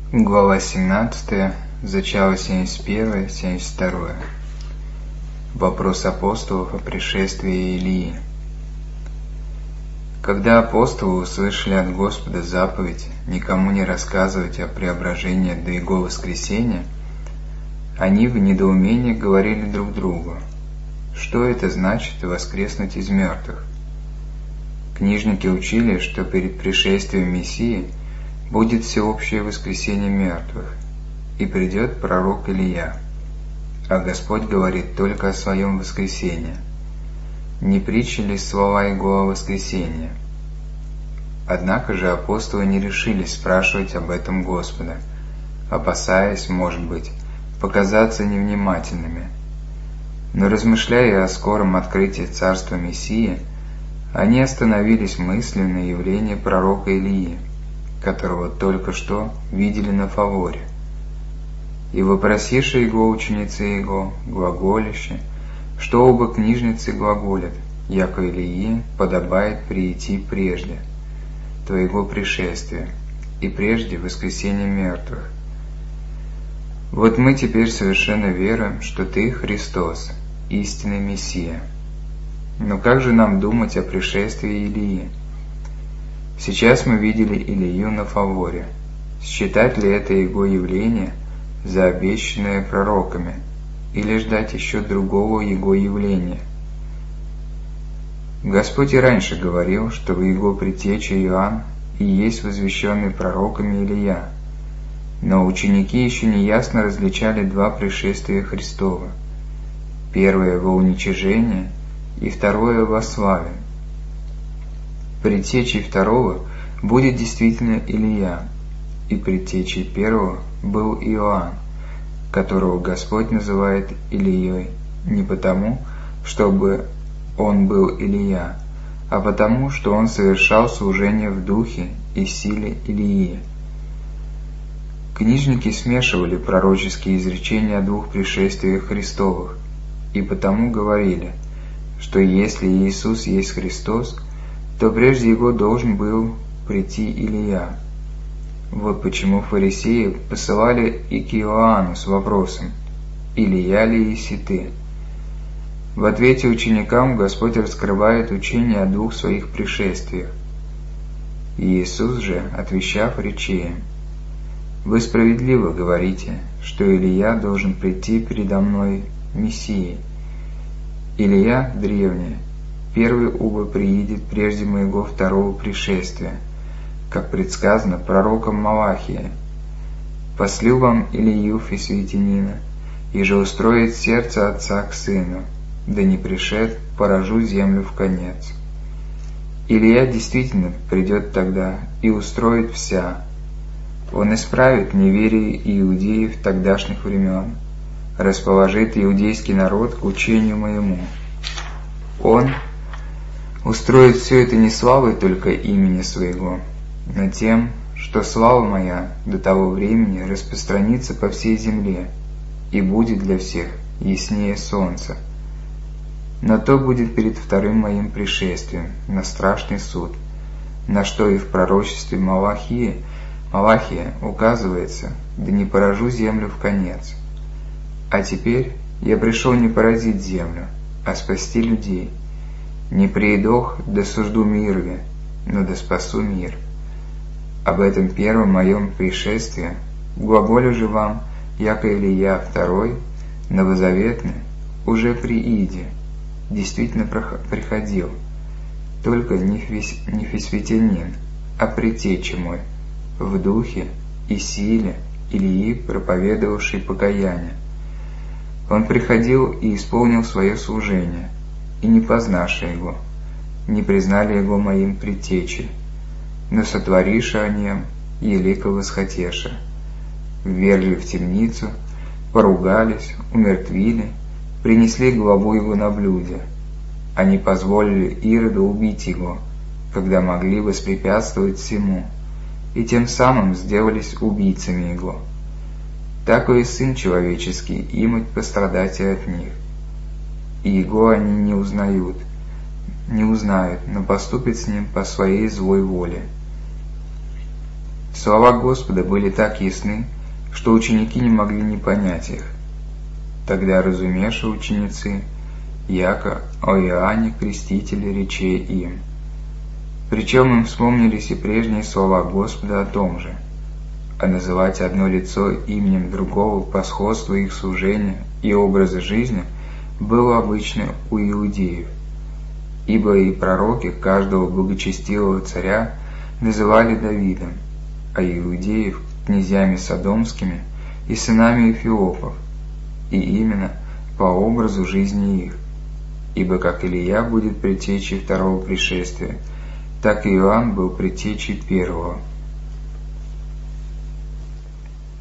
Глава 17, зачало 71-72. Вопрос апостолов о пришествии Илии. Когда апостолы услышали от Господа заповедь никому не рассказывать о преображении до Его воскресения, они в недоумении говорили друг другу: что это значит воскреснуть из мертвых? Книжники учили, что перед пришествием Мессии будет всеобщее воскресение мертвых, и придет пророк Илия, а Господь говорит только о своем воскресении. Не притчи ли слова Его о воскресении? Однако же апостолы не решились спрашивать об этом Господа, опасаясь, может быть, показаться невнимательными. Но размышляя о скором открытии царства Мессии, они остановились мыслью на явлении пророка Илии, которого только что видели на фаворе. И вопросиши его ученицы его, глаголище, что оба книжницы глаголят, яко Илии подобает прийти прежде твоего пришествия и прежде воскресения мертвых. Вот мы теперь совершенно веруем, что ты Христос, истинный Мессия. Но как же нам думать о пришествии Илии? Сейчас мы видели Илию на фаворе. Считать ли это его явление за обещанное пророками, или ждать еще другого его явления? Господь и раньше говорил, что в его предтече Иоанн и есть возвещенный пророками Илия, но ученики еще неясно различали два пришествия Христова: первое во уничижение и второе во славе. Предтечей второго будет действительно Илия, и предтечей первого был Иоанн, которого Господь называет Илией не потому, чтобы он был Илия, а потому, что он совершал служение в духе и силе Илии. Книжники смешивали пророческие изречения о двух пришествиях Христовых, и потому говорили, что если Иисус есть Христос, то прежде Его должен был прийти Илия. Вот почему фарисеи посылали и к Иоанну с вопросом: «Илия ли еси ты?» В ответе ученикам Господь раскрывает учение о двух своих пришествиях. Иисус же, отвечав, рече им: «Вы справедливо говорите, что Илия должен прийти передо мной Мессией. Илия, древний, первый убо приидет прежде моего второго пришествия, как предсказано пророком Малахия. Послю вам Илию Фисвитянина, и же устроит сердце отца к сыну, да не пришед, поражу землю в конец». Илия действительно придет тогда и устроит вся. Он исправит неверие иудеев тогдашних времен, расположит иудейский народ к учению моему. Он устроит все это не славой только имени своего, но тем, что слава моя до того времени распространится по всей земле и будет для всех яснее солнца. Но то будет перед вторым моим пришествием на страшный суд, на что и в пророчестве Малахия указывается: да не поражу землю в конец. А теперь я пришел не поразить землю, а спасти людей. Не приидох, да сужду мирове, но да спасу мир. Об этом первом моем пришествии глаголю же вам, яко Илия второй, новозаветный, уже прииде, действительно приходил, только не Фисвитянин, а предтеча мой, в духе и силе Илии, проповедовавший покаяние. Он приходил и исполнил свое служение, и не познавши его, не признали его моим предтечей, но сотвориши о нем елико восхотеша, ввергли в темницу, поругались, умертвили, принесли главу его на блюде. Они позволили Ироду убить его, когда могли воспрепятствовать всему, и тем самым сделались убийцами его. Так и Сын Человеческий имуть пострадать от них. И его они не узнают, но поступят с ним по своей злой воле. Слова Господа были так ясны, что ученики не могли не понять их. Тогда разумевши ученицы, яко о Иоанне Крестителе рече им. Причем им вспомнились и прежние слова Господа о том же, а называть одно лицо именем другого по сходству их служения и образа жизни было обычно у иудеев, ибо и пророки каждого благочестивого царя называли Давидом, а иудеев князьями содомскими и сынами Эфиопов, и именно по образу жизни их, ибо как Илия будет предтечей второго пришествия, так и Иоанн был предтечей первого.